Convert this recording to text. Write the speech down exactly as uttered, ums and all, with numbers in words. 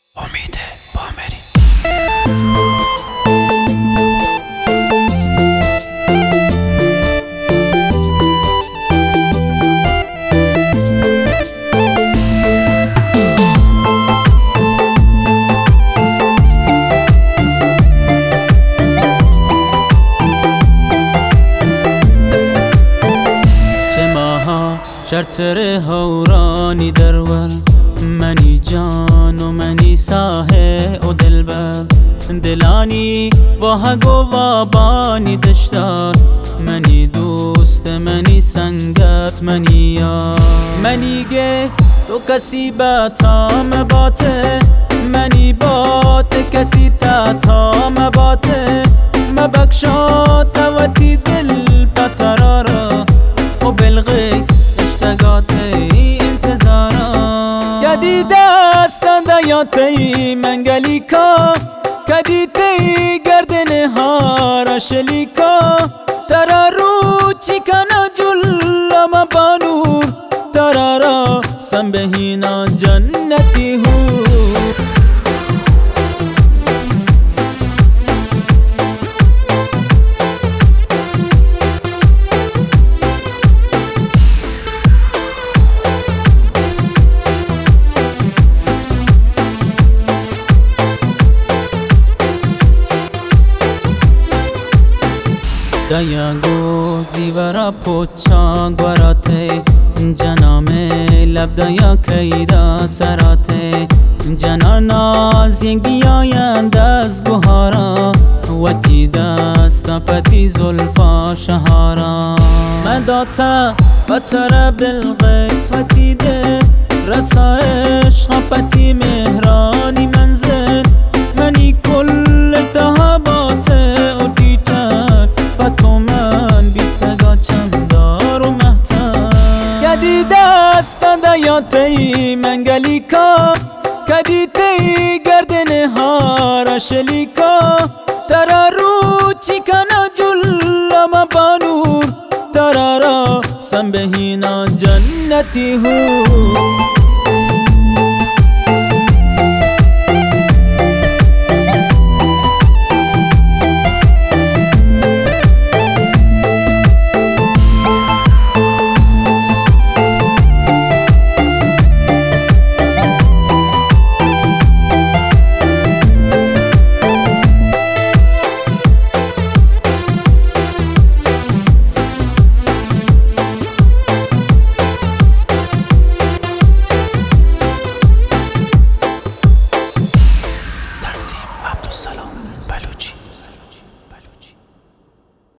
امید بامری. شرطر هورانی درول منی جان و منی ساهه و دلبر دلانی واهگو وابانی دشتار منی دوست منی سنگت منی یار منی گه تو کسی باتا مباته منی بات کسی تا تا مباته مبکشا توتی دل پترارا و بالغیس کدی دست دیاتی منگلیکا کدی تی گردن هارا شلیکا ترا رو چیکنا جلما بانور ترا را سنبهینا جنتی هو دیا گو زیورا پوچا گوراته جنا میں لب دیا کیدا سراته جنا نازینگی آیند از گوهارا وتی دستا پتی زلفا شهارا مداتا بطر بالغیس وتی ده رسا عشق پتی مهرانی منزل منی کل تهابات تو من بیتگا چندار و مهتر کدی دست دیاتی منگلیکا کدی تی گردن هارا شلیکا ترا رو چیکنا جلما بانور ترا را سنبهینا جنتی هو